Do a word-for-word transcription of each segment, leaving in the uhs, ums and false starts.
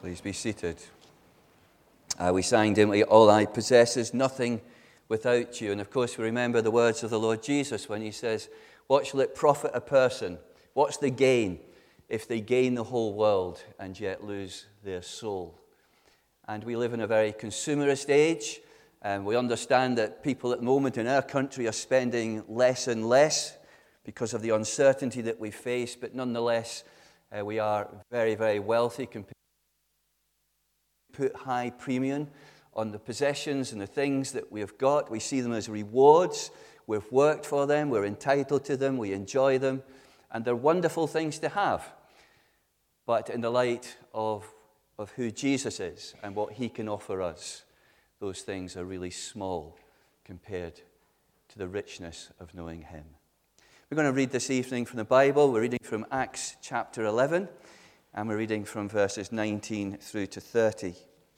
Please be seated. Uh, we sang, didn't we? All I possess is nothing without you. And of course, we remember the words of the Lord Jesus when he says, what shall it profit a person? What's the gain if they gain the whole world and yet lose their soul? And we live in a very consumerist age, and we understand that people at the moment in our country are spending less and less because of the uncertainty that we face, but nonetheless, uh, we are very, very wealthy compared. Put high premium on the possessions and the things that we have got. We see them as rewards. We've worked for them. We're entitled to them. We enjoy them. And they're wonderful things to have. But in the light of, of who Jesus is and what he can offer us, those things are really small compared to the richness of knowing him. We're going to read this evening from the Bible. We're reading from Acts chapter eleven. And we're reading from verses nineteen through to thirty.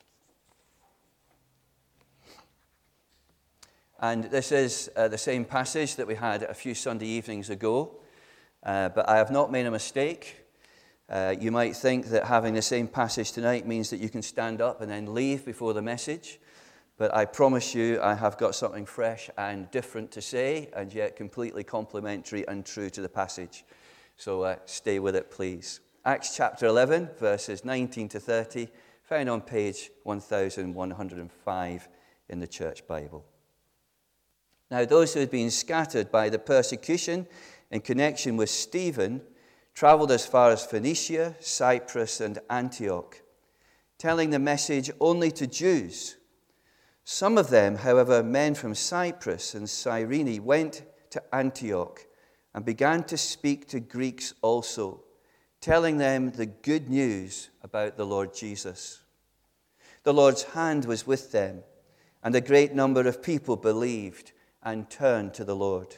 And this is uh, the same passage that we had a few Sunday evenings ago. Uh, but I have not made a mistake. Uh, you might think that having the same passage tonight means that you can stand up and then leave before the message. But I promise you I have got something fresh and different to say, and yet completely complementary and true to the passage. So uh, stay with it, please. Acts chapter eleven, verses nineteen to thirty, found on page one thousand one hundred five in the Church Bible. Now, those who had been scattered by the persecution in connection with Stephen traveled as far as Phoenicia, Cyprus, and Antioch, telling the message only to Jews. Some of them, however, men from Cyprus and Cyrene, went to Antioch and began to speak to Greeks also, telling them the good news about the Lord Jesus. The Lord's hand was with them, and a great number of people believed and turned to the Lord.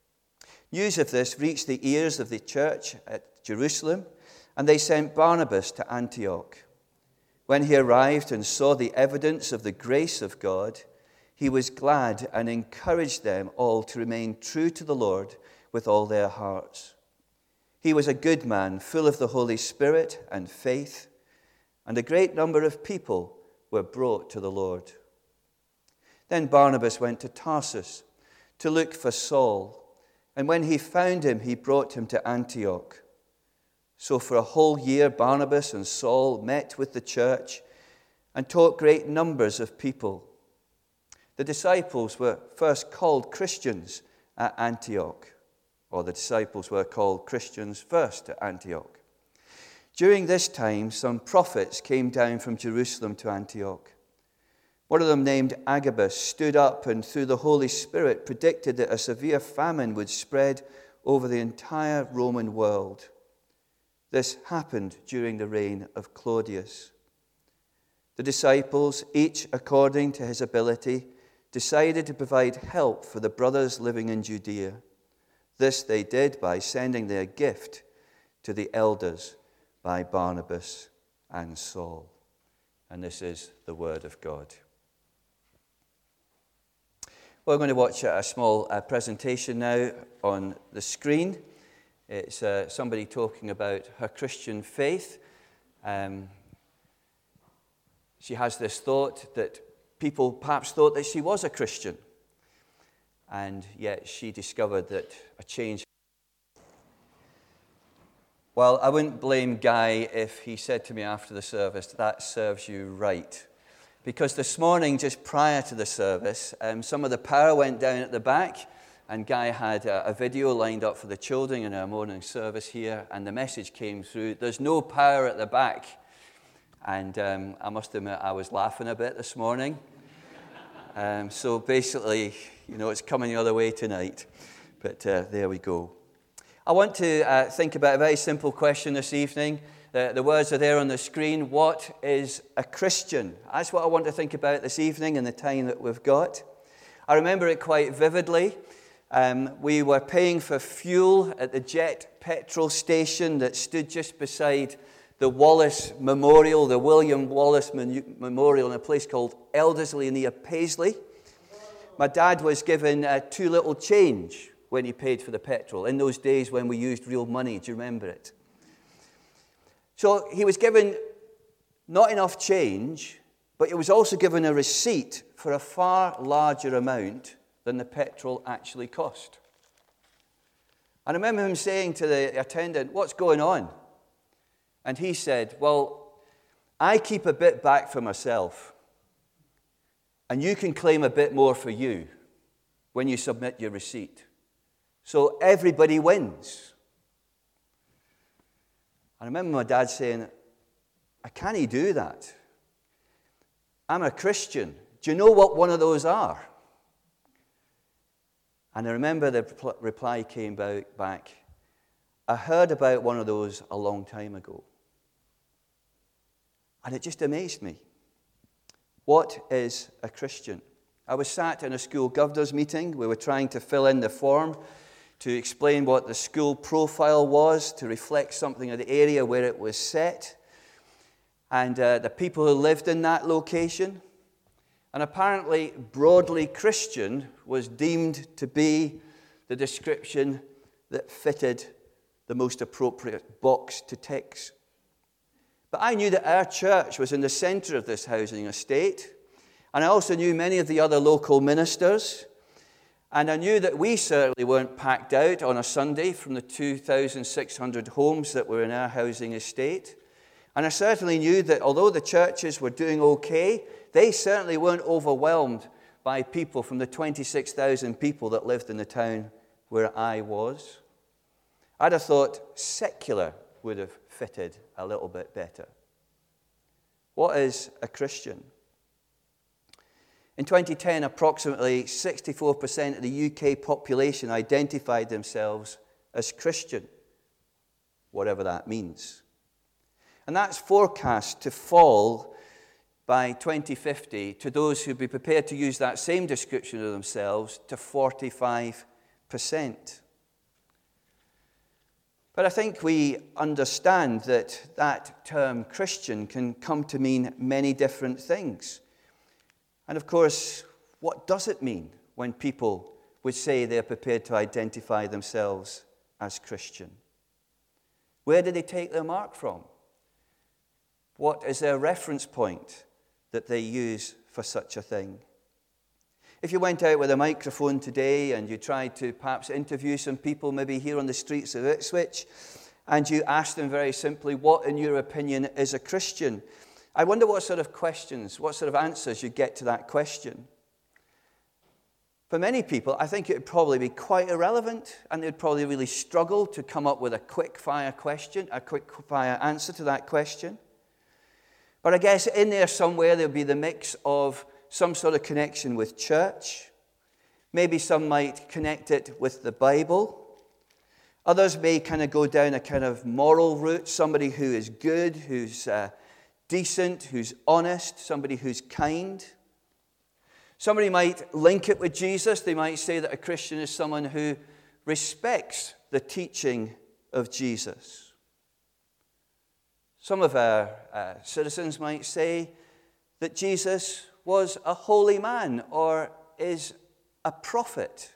News of this reached the ears of the church at Jerusalem, and they sent Barnabas to Antioch. When he arrived and saw the evidence of the grace of God, he was glad and encouraged them all to remain true to the Lord with all their hearts. He was a good man, full of the Holy Spirit and faith, and a great number of people were brought to the Lord. Then Barnabas went to Tarsus to look for Saul, and when he found him, he brought him to Antioch. So for a whole year, Barnabas and Saul met with the church and taught great numbers of people. The disciples were first called Christians at Antioch. Or the disciples were called Christians first at Antioch. During this time, some prophets came down from Jerusalem to Antioch. One of them, named Agabus, stood up and through the Holy Spirit predicted that a severe famine would spread over the entire Roman world. This happened during the reign of Claudius. The disciples, each according to his ability, decided to provide help for the brothers living in Judea. This they did by sending their gift to the elders by Barnabas and Saul. And this is the word of God. We're going to watch a small uh, presentation now on the screen. It's uh, somebody talking about her Christian faith. Um, she has this thought that people perhaps thought that she was a Christian. And yet she discovered that a change. Well, I wouldn't blame Guy if he said to me after the service, that serves you right. Because this morning, just prior to the service, um, some of the power went down at the back, and Guy had a, a video lined up for the children in our morning service here, and the message came through, there's no power at the back. And um, I must admit, I was laughing a bit this morning. Um, so basically, you know, it's coming the other way tonight. But uh, there we go. I want to uh, think about a very simple question this evening. The, the words are there on the screen. What is a Christian? That's what I want to think about this evening in the time that we've got. I remember it quite vividly. Um, we were paying for fuel at the Jet petrol station that stood just beside the Wallace Memorial, the William Wallace Memorial in a place called Elderslie near Paisley. My dad was given uh, too little change when he paid for the petrol. In those days when we used real money, do you remember it? So he was given not enough change, but he was also given a receipt for a far larger amount than the petrol actually cost. I remember him saying to the attendant, "What's going on?" And he said, "Well, I keep a bit back for myself, and you can claim a bit more for you when you submit your receipt. So everybody wins." I remember my dad saying, "I can't do that. I'm a Christian. Do you know what one of those are?" And I remember the reply came back, "I heard about one of those a long time ago." And it just amazed me. What is a Christian? I was sat in a school governors meeting. We were trying to fill in the form to explain what the school profile was, to reflect something of the area where it was set, and uh, the people who lived in that location. And apparently, broadly Christian was deemed to be the description that fitted the most appropriate box to tick. But I knew that our church was in the center of this housing estate, and I also knew many of the other local ministers, and I knew that we certainly weren't packed out on a Sunday from the two thousand six hundred homes that were in our housing estate. And I certainly knew that although the churches were doing okay, they certainly weren't overwhelmed by people from the twenty-six thousand people that lived in the town where I was. I'd have thought secular would have fitted a little bit better. What is a Christian? In twenty ten, approximately sixty-four percent of the U K population identified themselves as Christian, whatever that means. And that's forecast to fall by twenty fifty to those who'd be prepared to use that same description of themselves to forty-five percent. But I think we understand that that term Christian can come to mean many different things. And of course, what does it mean when people would say they're prepared to identify themselves as Christian? Where do they take their mark from? What is their reference point that they use for such a thing? If you went out with a microphone today and you tried to perhaps interview some people, maybe here on the streets of Ipswich, and you asked them very simply, what in your opinion is a Christian? I wonder what sort of questions, what sort of answers you get to that question. For many people, I think it would probably be quite irrelevant, and they'd probably really struggle to come up with a quick-fire question, a quick-fire answer to that question. But I guess in there somewhere there'll be the mix of some sort of connection with church. Maybe some might connect it with the Bible. Others may kind of go down a kind of moral route, somebody who is good, who's uh, decent, who's honest, somebody who's kind. Somebody might link it with Jesus. They might say that a Christian is someone who respects the teaching of Jesus. Some of our uh, citizens might say that Jesus was a holy man or is a prophet.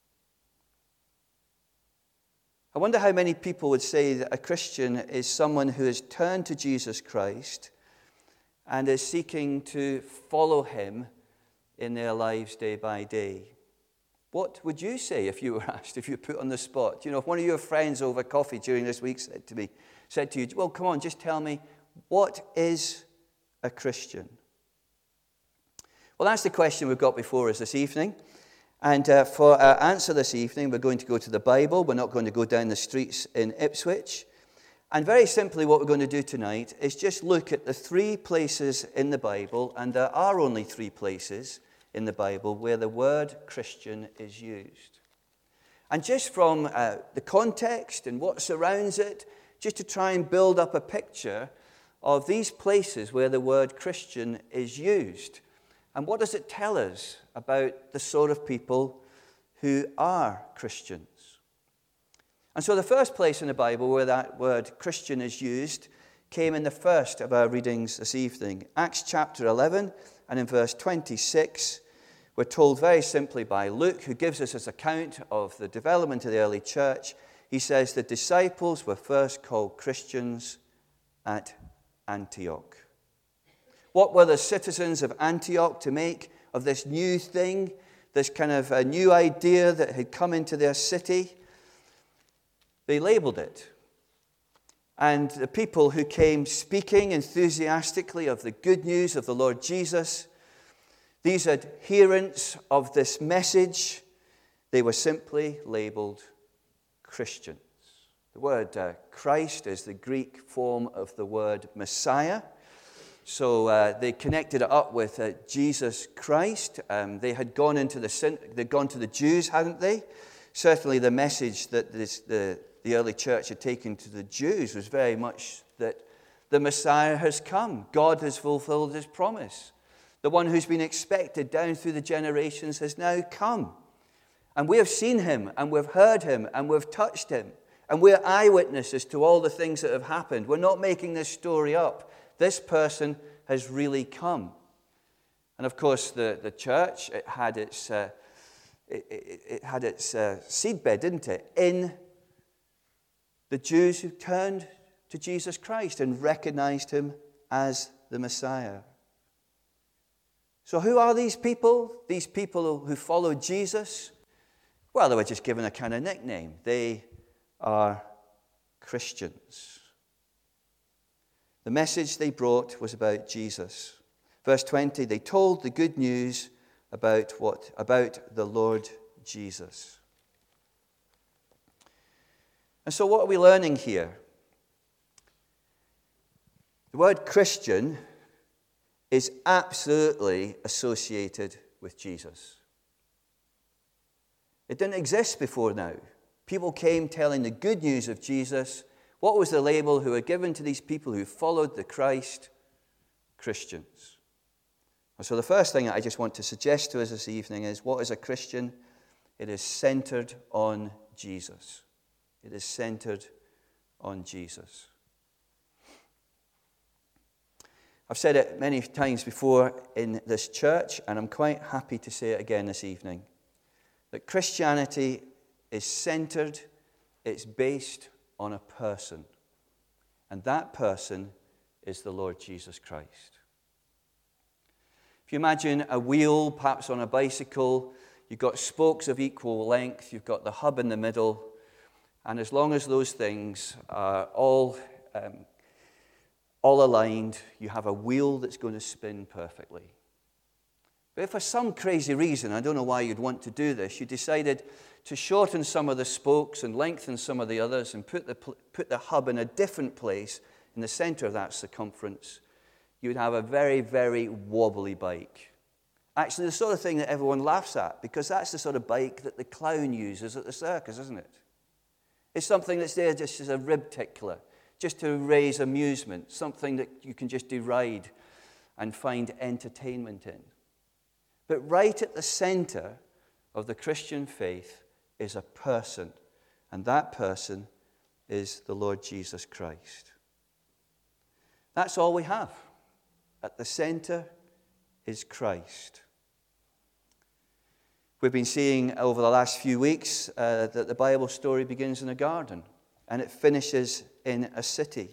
I wonder how many people would say that a Christian is someone who has turned to Jesus Christ and is seeking to follow him in their lives day by day. What would you say if you were asked, if you were put on the spot? You know, if one of your friends over coffee during this week said to me, said to you, well, come on, just tell me, what is a Christian? Well, that's the question we've got before us this evening. And uh, for our answer this evening, we're going to go to the Bible. We're not going to go down the streets in Ipswich. And very simply, what we're going to do tonight is just look at the three places in the Bible, and there are only three places in the Bible where the word Christian is used. And just from uh, the context and what surrounds it, just to try and build up a picture of these places where the word Christian is used. And what does it tell us about the sort of people who are Christians? And so the first place in the Bible where that word Christian is used came in the first of our readings this evening. Acts chapter eleven, and in verse twenty-six, we're told very simply by Luke, who gives us his account of the development of the early church. He says the disciples were first called Christians at Antioch. What were the citizens of Antioch to make of this new thing, this kind of a new idea that had come into their city? They labeled it. And the people who came speaking enthusiastically of the good news of the Lord Jesus, these adherents of this message, they were simply labeled Christians. The word uh, Christ is the Greek form of the word Messiah. So uh, they connected it up with uh, Jesus Christ. Um, they had gone into the they'd gone to the Jews, hadn't they? Certainly, the message that this, the the early church had taken to the Jews was very much that the Messiah has come. God has fulfilled his promise. The one who's been expected down through the generations has now come. And we have seen him, and we've heard him, and we've touched him. And we're eyewitnesses to all the things that have happened. We're not making this story up. This person has really come. And of course, the, the church, it had its, uh, it, it, it had its uh, seedbed, didn't it, in the Jews who turned to Jesus Christ and recognized him as the Messiah. So who are these people? These people who followed Jesus? Well, they were just given a kind of nickname. They are Christians. The message they brought was about Jesus. Verse twenty, they told the good news about what? About the Lord Jesus. And so what are we learning here? The word Christian is absolutely associated with Jesus. It didn't exist before now. People came telling the good news of Jesus. What was the label who were given to these people who followed the Christ? Christians. And so the first thing I just want to suggest to us this evening is, what is a Christian? It is centered on Jesus. It is centered on Jesus. I've said it many times before in this church, and I'm quite happy to say it again this evening, that Christianity is centered, it's based on a person. And that person is the Lord Jesus Christ. If you imagine a wheel, perhaps on a bicycle, you've got spokes of equal length, you've got the hub in the middle, and as long as those things are all, um, all aligned, you have a wheel that's going to spin perfectly. But if for some crazy reason, I don't know why you'd want to do this, you decided to shorten some of the spokes and lengthen some of the others and put the, put the hub in a different place in the center of that circumference, you would have a very, very wobbly bike. Actually, the sort of thing that everyone laughs at, because that's the sort of bike that the clown uses at the circus, isn't it? It's something that's there just as a rib tickler, just to raise amusement, something that you can just deride and find entertainment in. But right at the center of the Christian faith is a person, and that person is the Lord Jesus Christ. That's all we have. At the center is Christ. We've been seeing over the last few weeks uh, that the Bible story begins in a garden and it finishes in a city.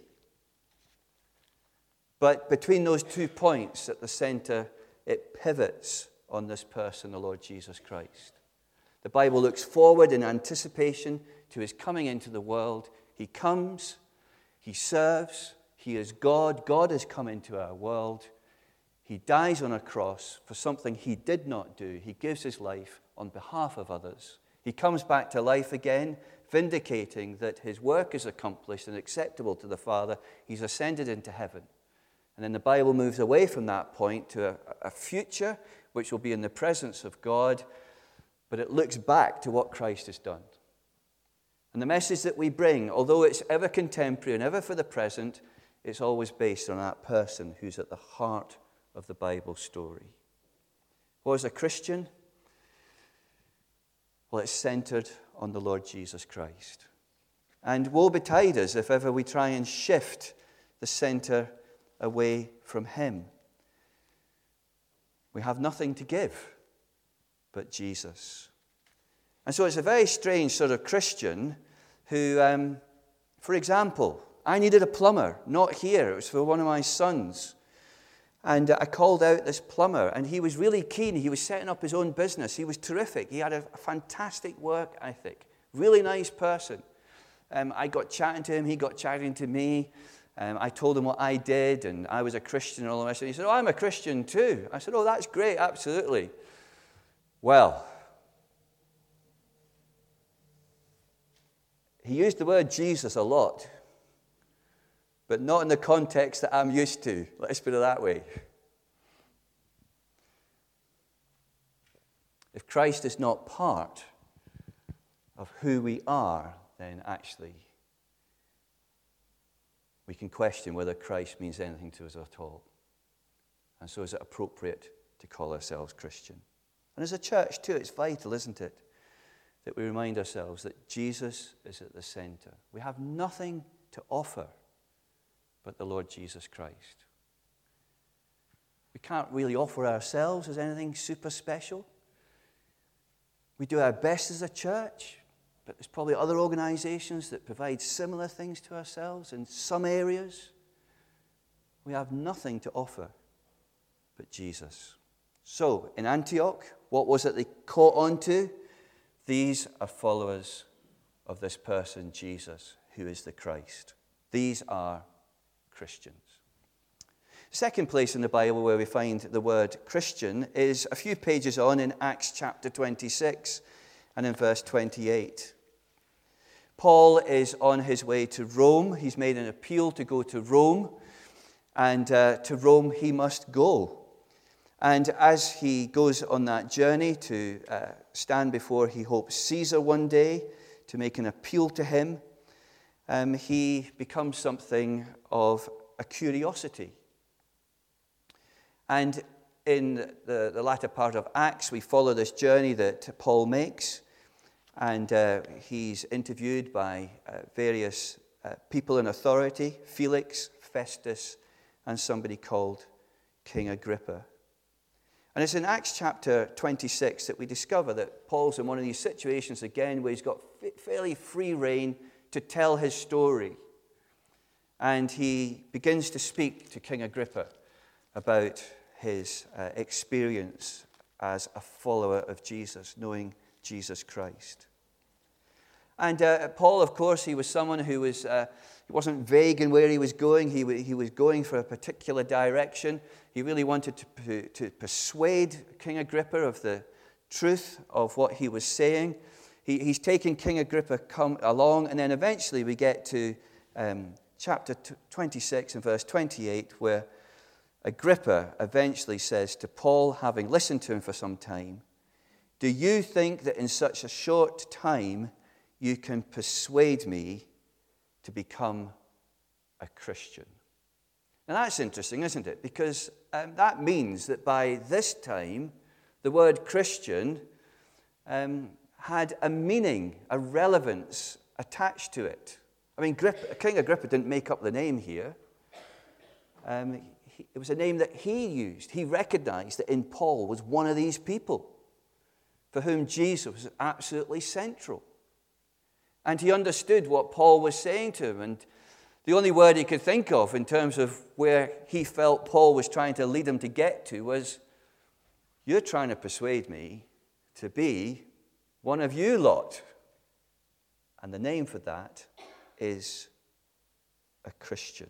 But between those two points at the center, it pivots on this person, the Lord Jesus Christ. The Bible looks forward in anticipation to his coming into the world. He comes, he serves, he is God. God has come into our world. He dies on a cross for something he did not do. He gives his life on behalf of others. He comes back to life again, vindicating that his work is accomplished and acceptable to the Father. He's ascended into heaven. And then the Bible moves away from that point to a, a future which will be in the presence of God, but it looks back to what Christ has done. And the message that we bring, although it's ever contemporary and ever for the present, it's always based on that person who's at the heart of the Bible story. What is a Christian? Well, it's centered on the Lord Jesus Christ. And woe betide us if ever we try and shift the center away from him. We have nothing to give but Jesus. And so it's a very strange sort of Christian who, um, for example, I needed a plumber, not here, it was for one of my sons. And uh, I called out this plumber, and he was really keen. He was setting up his own business. He was terrific. He had a, a fantastic work ethic. Really nice person. Um, I got chatting to him. He got chatting to me. Um, I told him what I did, and I was a Christian and all the rest. And he said, oh, I'm a Christian too. I said, oh, that's great, absolutely. Well, he used the word Jesus a lot, but not in the context that I'm used to. Let's put it that way. If Christ is not part of who we are, then actually we can question whether Christ means anything to us at all. And so is it appropriate to call ourselves Christian? And as a church too, it's vital, isn't it, that we remind ourselves that Jesus is at the center. We have nothing to offer but the Lord Jesus Christ. We can't really offer ourselves as anything super special. We do our best as a church, but there's probably other organizations that provide similar things to ourselves in some areas. We have nothing to offer but Jesus. So, in Antioch, what was it they caught on to? These are followers of this person, Jesus, who is the Christ. These are Christians. Second place in the Bible where we find the word Christian is a few pages on in Acts chapter twenty-six and in verse twenty-eight. Paul is on his way to Rome. He's made an appeal to go to Rome, and uh, to Rome he must go. And as he goes on that journey to uh, stand before, he hopes, Caesar one day, to make an appeal to him, um, he becomes something of a curiosity. And in the, the latter part of Acts, we follow this journey that Paul makes, and uh, he's interviewed by uh, various uh, people in authority, Felix, Festus, and somebody called King Agrippa. And it's in Acts chapter twenty-six that we discover that Paul's in one of these situations again where he's got fairly free rein to tell his story. And he begins to speak to King Agrippa about his uh, experience as a follower of Jesus, knowing Jesus Christ. And uh, Paul, of course, he was someone who was, uh, he wasn't vague in where he was going. He, w- he was going for a particular direction. He really wanted to, to persuade King Agrippa of the truth of what he was saying. He, he's taking King Agrippa come along, and then eventually we get to um, chapter twenty-six and verse twenty-eight, where Agrippa eventually says to Paul, having listened to him for some time, "Do you think that in such a short time you can persuade me to become a Christian?" Now that's interesting, isn't it? Because um, that means that by this time, the word Christian um, had a meaning, a relevance attached to it. I mean, Grip- King Agrippa didn't make up the name here. Um, he, it was a name that he used. He recognized that in Paul was one of these people for whom Jesus was absolutely central. And he understood what Paul was saying to him. And the only word he could think of in terms of where he felt Paul was trying to lead him to get to was, "You're trying to persuade me to be one of you lot." And the name for that is a Christian.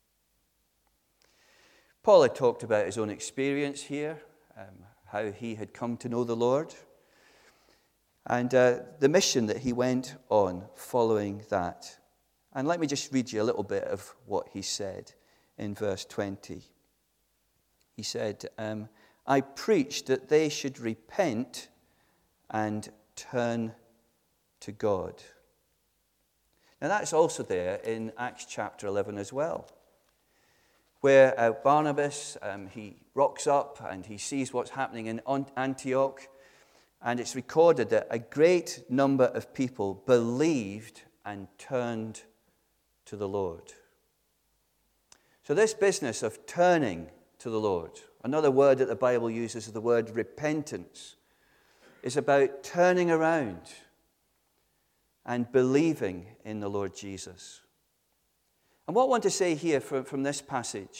Paul had talked about his own experience here, um, how he had come to know the Lord, and uh, the mission that he went on following that. And let me just read you a little bit of what he said in verse twenty. He said, um, "I preached that they should repent and turn to God." Now that's also there in Acts chapter eleven as well, where uh, Barnabas, um, he rocks up and he sees what's happening in Antioch, and it's recorded that a great number of people believed and turned to the Lord. So this business of turning to the Lord, another word that the Bible uses is the word repentance, is about turning around and believing in the Lord Jesus. And what I want to say here from, from this passage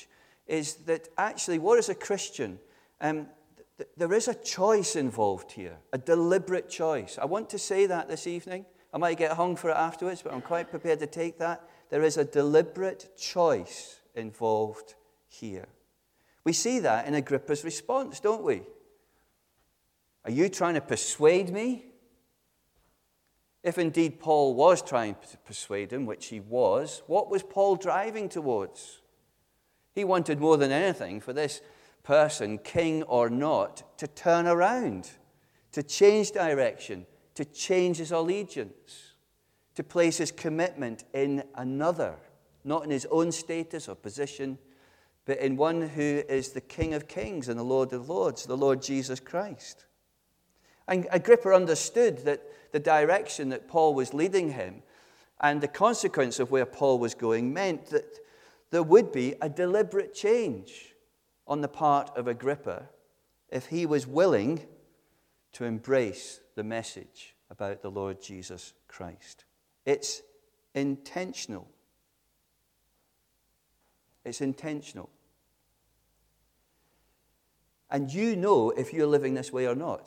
is that actually, what is a Christian? Um, th- there is a choice involved here, a deliberate choice. I want to say that this evening. I might get hung for it afterwards, but I'm quite prepared to take that. There is a deliberate choice involved here. We see that in Agrippa's response, don't we? Are you trying to persuade me? If indeed Paul was trying to persuade him, which he was, what was Paul driving towards? He wanted more than anything for this person, king or not, to turn around, to change direction, to change his allegiance, to place his commitment in another, not in his own status or position, but in one who is the King of Kings and the Lord of Lords, the Lord Jesus Christ. And Agrippa understood that the direction that Paul was leading him and the consequence of where Paul was going meant that there would be a deliberate change on the part of Agrippa if he was willing to embrace the message about the Lord Jesus Christ. It's intentional. It's intentional. And you know if you're living this way or not.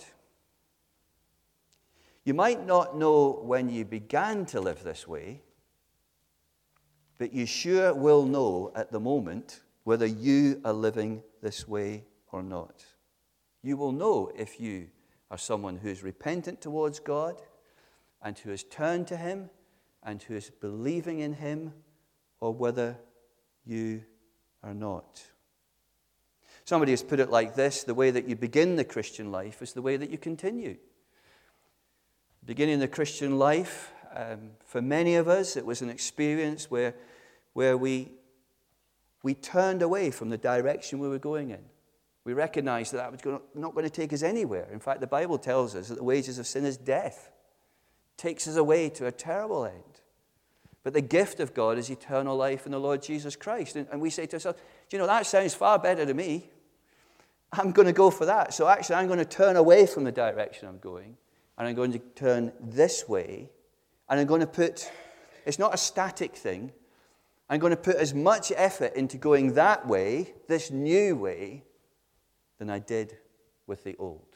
You might not know when you began to live this way, but you sure will know at the moment whether you are living this way or not. You will know if you are someone who is repentant towards God and who has turned to Him and who is believing in Him, or whether you are not. Somebody has put it like this: the way that you begin the Christian life is the way that you continue. Beginning the Christian life, um, for many of us, it was an experience where, where we, we turned away from the direction we were going in. We recognized that that was going to, not going to take us anywhere. In fact, the Bible tells us that the wages of sin is death. It takes us away to a terrible end. But the gift of God is eternal life in the Lord Jesus Christ. And, and we say to ourselves, do you know, that sounds far better to me. I'm going to go for that. So actually, I'm going to turn away from the direction I'm going. And I'm going to turn this way, and I'm going to put, it's not a static thing, I'm going to put as much effort into going that way, this new way, than I did with the old.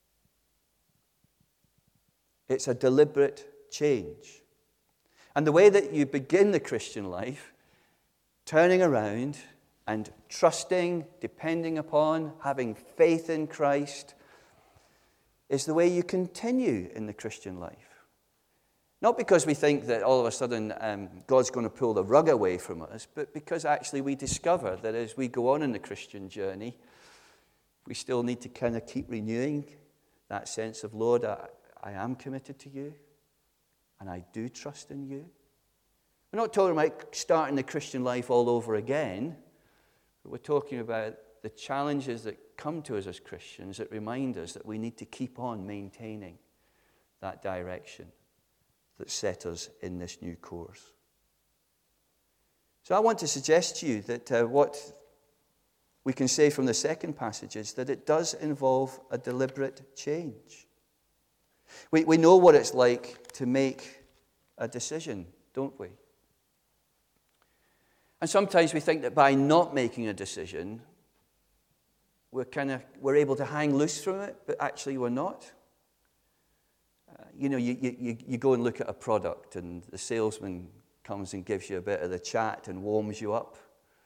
It's a deliberate change. And the way that you begin the Christian life, turning around and trusting, depending upon, having faith in Christ, is the way you continue in the Christian life. Not because we think that all of a sudden um, God's going to pull the rug away from us, but because actually we discover that as we go on in the Christian journey, we still need to kind of keep renewing that sense of, Lord, I, I am committed to you, and I do trust in you. We're not talking about starting the Christian life all over again, but we're talking about the challenges that come to us as Christians that remind us that we need to keep on maintaining that direction that set us in this new course. So I want to suggest to you that uh, what we can say from the second passage is that it does involve a deliberate change. We, we know what it's like to make a decision, don't we? And sometimes we think that by not making a decision, we're kind of we're able to hang loose from it, but actually we're not. Uh, you know, you, you, you go and look at a product, and the salesman comes and gives you a bit of the chat and warms you up.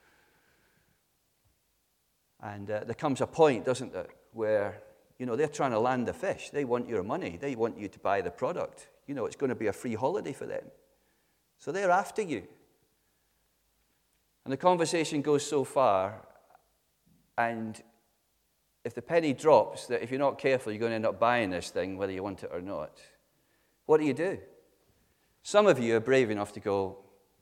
And uh, there comes a point, doesn't there, where, you know, they're trying to land the fish. They want your money. They want you to buy the product. You know, it's going to be a free holiday for them. So they're after you. And the conversation goes so far, and if the penny drops that if you're not careful, you're going to end up buying this thing, whether you want it or not, what do you do? Some of you are brave enough to go,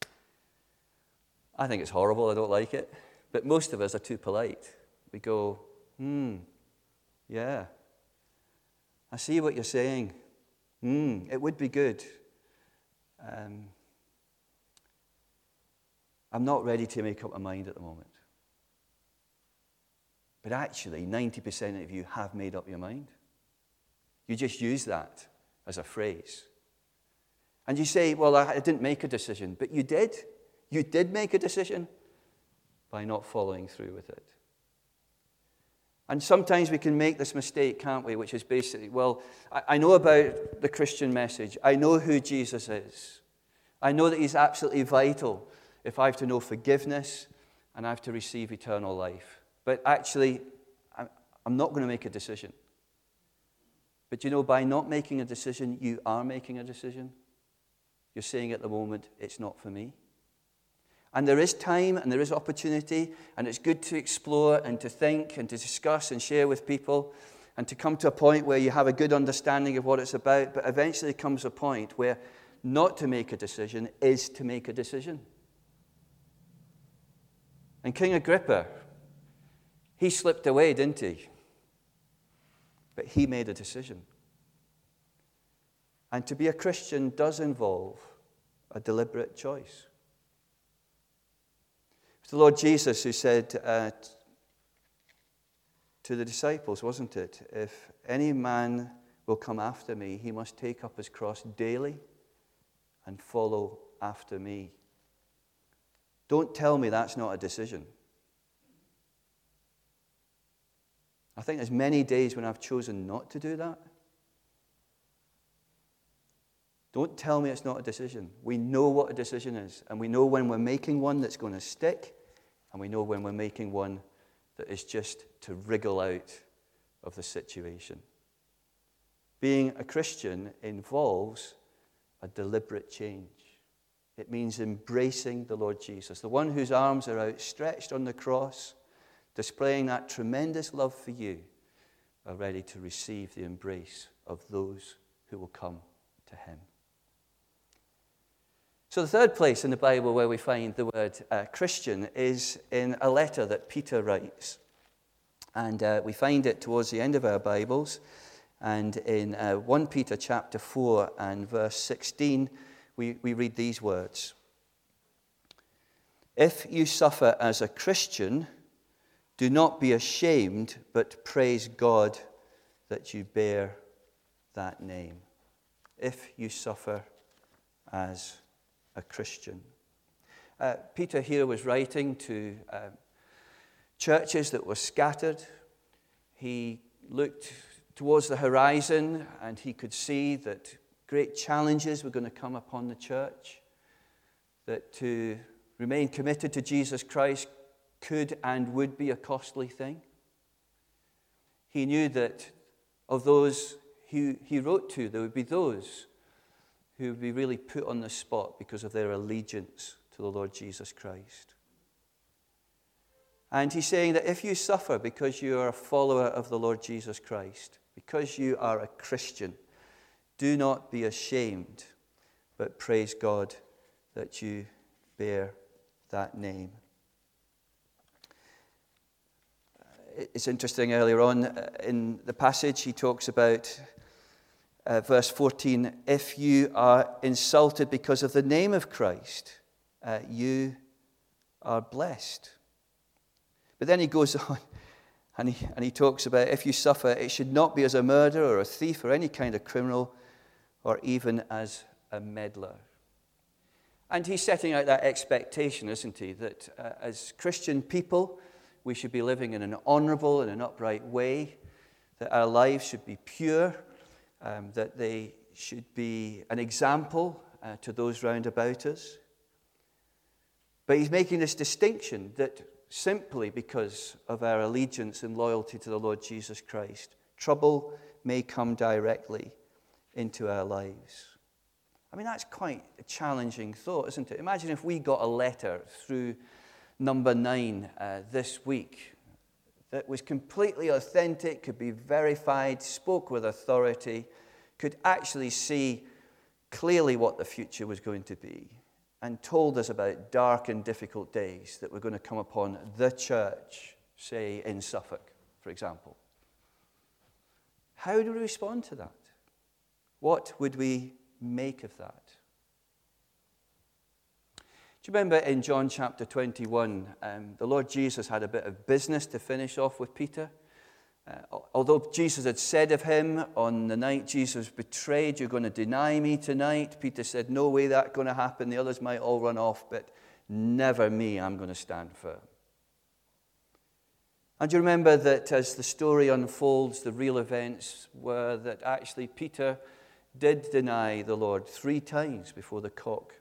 I think it's horrible, I don't like it. But most of us are too polite. We go, hmm, yeah, I see what you're saying. Hmm, it would be good. Um, I'm not ready to make up my mind at the moment. But actually, ninety percent of you have made up your mind. You just use that as a phrase. And you say, well, I didn't make a decision. But you did. You did make a decision. by not following through with it. And sometimes we can make this mistake, can't we? Which is basically, well, I, I know about the Christian message. I know who Jesus is. I know that he's absolutely vital if I have to know forgiveness and I have to receive eternal life. But actually, I'm, I'm not going to make a decision. But you know, by not making a decision, you are making a decision. You're saying at the moment, it's not for me. And there is time and there is opportunity, and it's good to explore and to think and to discuss and share with people and to come to a point where you have a good understanding of what it's about. But eventually comes a point where not to make a decision is to make a decision. And King Agrippa, he slipped away, didn't he? But he made a decision. And to be a Christian does involve a deliberate choice. It's the Lord Jesus who said uh, to the disciples, wasn't it? If any man will come after me, he must take up his cross daily and follow after me. Don't tell me that's not a decision. I think there's many days when I've chosen not to do that. Don't tell me it's not a decision. We know what a decision is, and we know when we're making one that's going to stick, and we know when we're making one that is just to wriggle out of the situation. Being a Christian involves a deliberate change. It means embracing the Lord Jesus, the one whose arms are outstretched on the cross, displaying that tremendous love for you, are ready to receive the embrace of those who will come to him. So the third place in the Bible where we find the word uh, Christian is in a letter that Peter writes. And uh, we find it towards the end of our Bibles. And in uh, First Peter chapter four and verse sixteen, we, we read these words. If you suffer as a Christian, do not be ashamed, but praise God that you bear that name. If you suffer as a Christian. Uh, Peter here was writing to uh, churches that were scattered. He looked towards the horizon and he could see that great challenges were going to come upon the church, that to remain committed to Jesus Christ could and would be a costly thing. He knew that of those who he wrote to, there would be those who would be really put on the spot because of their allegiance to the Lord Jesus Christ. And he's saying that if you suffer because you are a follower of the Lord Jesus Christ, because you are a Christian, do not be ashamed, but praise God that you bear that name. It's interesting, earlier on in the passage, he talks about Uh, verse fourteen, if you are insulted because of the name of Christ, uh, you are blessed. But then he goes on and he, and he talks about if you suffer, it should not be as a murderer or a thief or any kind of criminal or even as a meddler. And he's setting out that expectation, isn't he, that uh, as Christian people, we should be living in an honorable and an upright way, that our lives should be pure, Um, that they should be an example uh, to those round about us. But he's making this distinction that simply because of our allegiance and loyalty to the Lord Jesus Christ, trouble may come directly into our lives. I mean, that's quite a challenging thought, isn't it? Imagine if we got a letter through number nine uh, this week that was completely authentic, could be verified, spoke with authority, could actually see clearly what the future was going to be, and told us about dark and difficult days that were going to come upon the church, say in Suffolk, for example. How do we respond to that? What would we make of that? Do you remember in John chapter twenty-one, um, the Lord Jesus had a bit of business to finish off with Peter? Uh, although Jesus had said of him on the night Jesus was betrayed, you're going to deny me tonight, Peter said, no way that's going to happen. The others might all run off, but never me, I'm going to stand firm. And you remember that as the story unfolds, the real events were that actually Peter did deny the Lord three times before the cock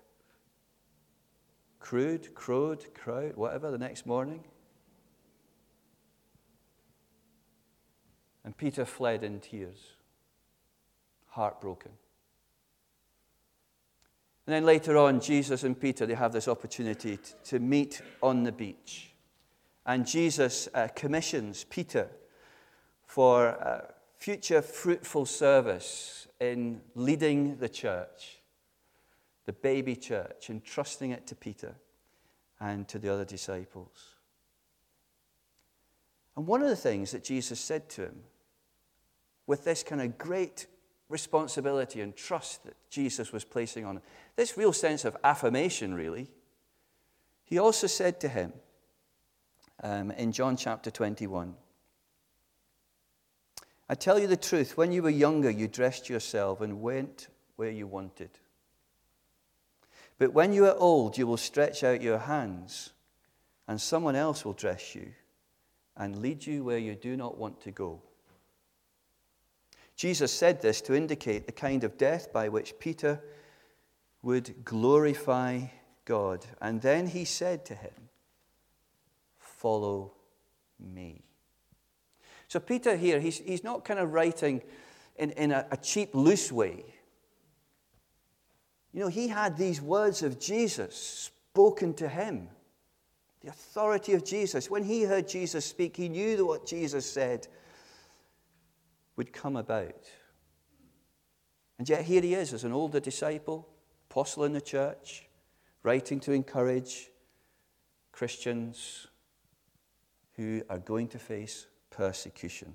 crowed, crowed, crowed, whatever, the next morning. And Peter fled in tears, heartbroken. And then later on, Jesus and Peter, they have this opportunity to, to meet on the beach. And Jesus uh, commissions Peter for uh, future fruitful service in leading the church, the baby church, entrusting it to Peter and to the other disciples. And one of the things that Jesus said to him, with this kind of great responsibility and trust that Jesus was placing on him, this real sense of affirmation, really, he also said to him um, in John chapter twenty-one, I tell you the truth, when you were younger, you dressed yourself and went where you wanted. But when you are old, you will stretch out your hands, and someone else will dress you and lead you where you do not want to go. Jesus said this to indicate the kind of death by which Peter would glorify God. And then he said to him, follow me. So Peter here, he's, he's not kind of writing in, in a, a cheap, loose way. You know, he had these words of Jesus spoken to him. The authority of Jesus. When he heard Jesus speak, he knew that what Jesus said would come about. And yet here he is as an older disciple, apostle in the church, writing to encourage Christians who are going to face persecution.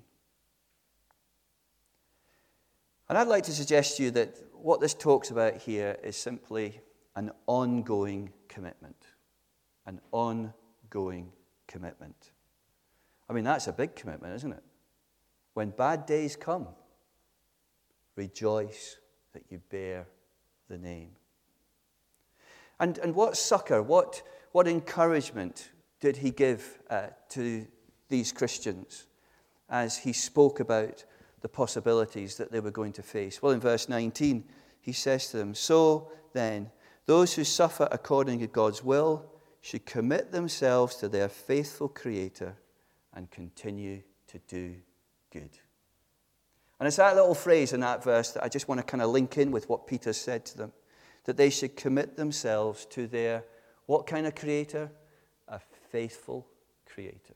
And I'd like to suggest to you that what this talks about here is simply an ongoing commitment. An ongoing commitment. I mean, that's a big commitment, isn't it? When bad days come, rejoice that you bear the name. And, and what succor, what, what encouragement did he give uh, to these Christians as he spoke about the possibilities that they were going to face? Well, in verse nineteen, he says to them, so then, those who suffer according to God's will should commit themselves to their faithful Creator and continue to do good. And it's that little phrase in that verse that I just want to kind of link in with what Peter said to them, that they should commit themselves to their, what kind of Creator? A faithful Creator.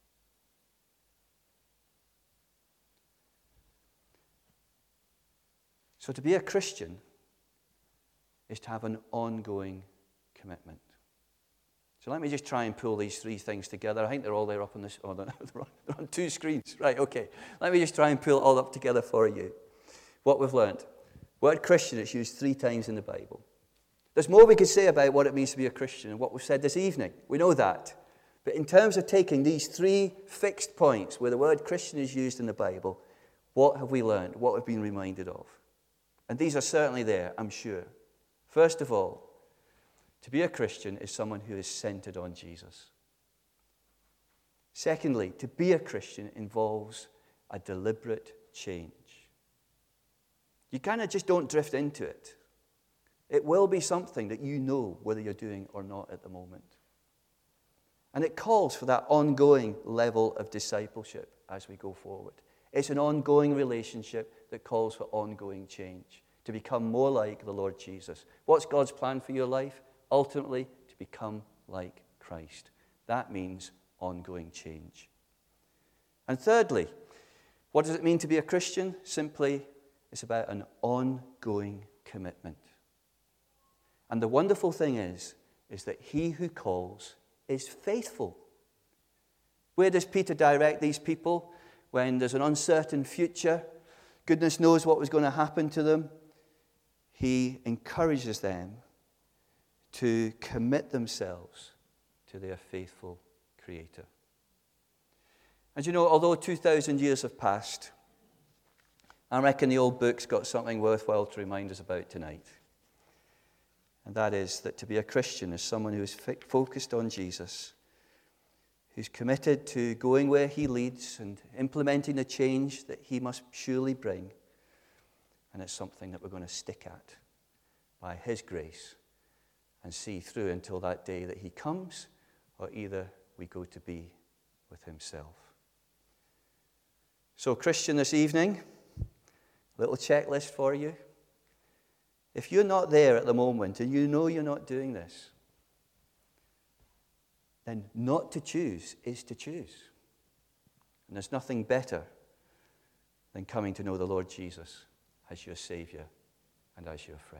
So to be a Christian is to have an ongoing commitment. So let me just try and pull these three things together. I think they're all there up on this. Oh, they're on two screens. Right, okay. Let me just try and pull it all up together for you. What we've learned. Word Christian is used three times in the Bible. There's more we could say about what it means to be a Christian and what we've said this evening. We know that. But in terms of taking these three fixed points where the word Christian is used in the Bible, what have we learned? What have we been reminded of? And these are certainly there, I'm sure. First of all, to be a Christian is someone who is centered on Jesus. Secondly, to be a Christian involves a deliberate change. You kind of just don't drift into it. It will be something that you know whether you're doing or not at the moment. And it calls for that ongoing level of discipleship as we go forward. It's an ongoing relationship that calls for ongoing change, to become more like the Lord Jesus. What's God's plan for your life? Ultimately, to become like Christ. That means ongoing change. And thirdly, what does it mean to be a Christian? Simply, it's about an ongoing commitment. And the wonderful thing is, is that he who calls is faithful. Where does Peter direct these people when there's an uncertain future? Goodness knows what was going to happen to them. He encourages them to commit themselves to their faithful Creator. And you know, although two thousand years have passed, I reckon the old book's got something worthwhile to remind us about tonight. And that is that to be a Christian is someone who is focused on Jesus, who's committed to going where he leads and implementing the change that he must surely bring. And it's something that we're going to stick at by his grace and see through until that day that he comes, or either we go to be with himself. So, Christian, this evening, little checklist for you. If you're not there at the moment and you know you're not doing this, then not to choose is to choose. And there's nothing better than coming to know the Lord Jesus as your Savior and as your friend.